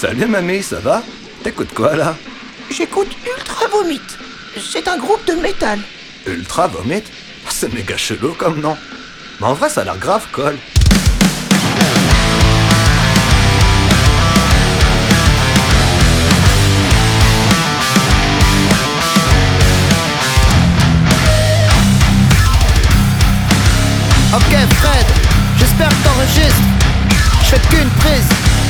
Salut mamie, ça va? T'écoutes quoi là? J'écoute Ultra Vomit. C'est un groupe de métal. Ultra Vomit? C'est méga chelou comme nom. Mais en vrai ça a l'air grave cool. Ok Fred, j'espère que t'enregistres. Je fais qu'une prise.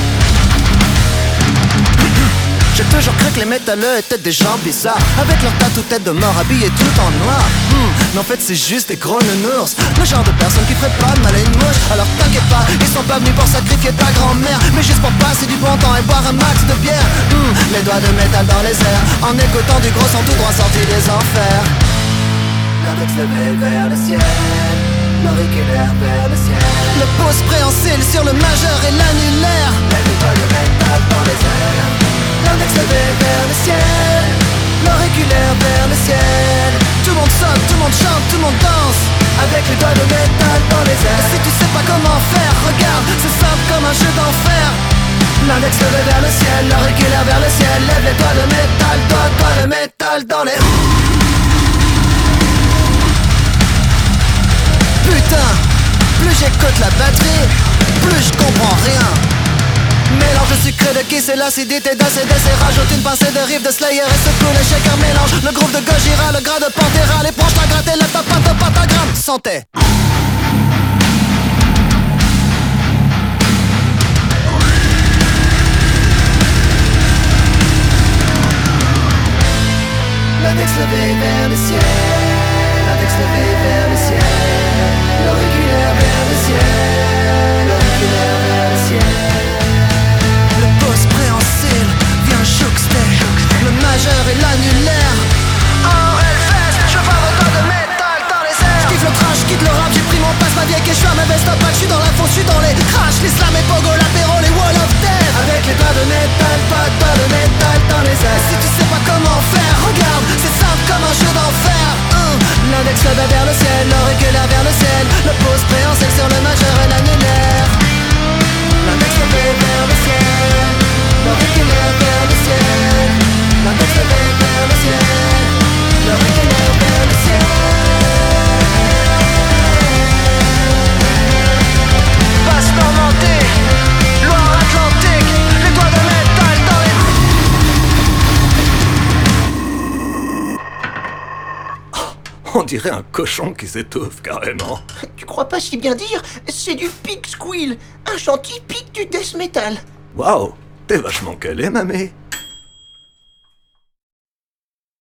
J'ai toujours cru que les métalleux étaient des gens bizarres, avec leur tatou tête de mort habillés tout en noir. Mais en fait c'est juste des gros nounours, le genre de personnes qui ferait pas de mal à une mouche. Alors t'inquiète pas, ils sont pas venus pour sacrifier ta grand-mère, mais juste pour passer du bon temps et boire un max de bière. Les doigts de métal dans les airs, en écoutant du gros son tout droit sorti des enfers. L'index levé vers le ciel, l'auriculaire vers le ciel, le pouce préhensile sur le majeur et l'annulaire. Les doigts de métal dans les airs, l'index levé vers le ciel, l'auriculaire vers le ciel. Tout le monde saute, tout le monde chante, tout le monde danse, avec les doigts de métal dans les airs. Si tu sais pas comment faire, regarde, c'est simple comme un jeu d'enfer. L'index levé vers le ciel, l'auriculaire vers le ciel, lève les doigts de métal, doigts de métal dans les... Putain, plus j'écoute la batterie, plus je comprends rien. Mélange sucré de kiss et l'acidité d'ACDC, rajoute une pincée de riff de Slayer et secoue le shaker, mélange le groove de Gojira, le gras de Pantera, les branches à gratter, la tapate de pentagramme. Santé. L'index levé vers le ciel, l'index levé vers le ciel, l'auriculaire vers le ciel, l'auriculaire vers le ciel. Le pouce préhensile vient jouxter le majeur et l'annulaire. En Hellfest, je vois vos doigts de métal dans les airs. J'kiffe le trash, j'quitte le rap, j'ai pris mon passe, ma vieille que j'ferme ma veste à pack. J'suis dans la fosse, j'suis dans les crash, les slams et pogo, l'apéro, les wall of death. Avec les doigts de métal, pas de doigts de métal dans les airs. Si tu sais pas comment faire, regarde, c'est simple comme un jeu d'enfer. L'index levé vers le ciel, l'auriculaire vers le ciel, le pouce préhensile sur le majeur et l'annulaire. L'index levé vers le ciel, l'auriculaire vers le ciel, l'index levé vers le ciel, l'auriculaire vers le ciel. Basse Normandie, Loire-Atlantique, les doigts de métal dans les... On dirait un cochon qui s'étouffe carrément. Tu crois pas si bien dire? C'est du pig squeal, un chant typique du death metal. Waouh, t'es vachement calé mamie.